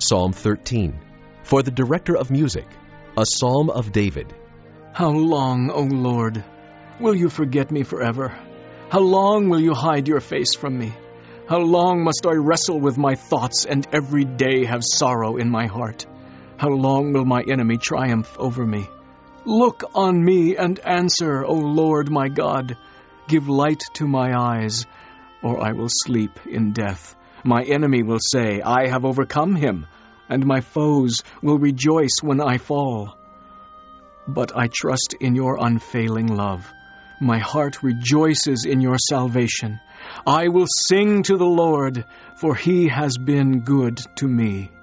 Psalm 13. For the director of music, a psalm of David. How long, O Lord, will you forget me forever? How long will you hide your face from me? How long must I wrestle with my thoughts and every day have sorrow in my heart? How long will my enemy triumph over me? Look on me and answer, O Lord my God. Give light to my eyes, or I will sleep in death. My enemy will say, I have overcome him, and my foes will rejoice when I fall. But I trust in your unfailing love. My heart rejoices in your salvation. I will sing to the Lord, for he has been good to me.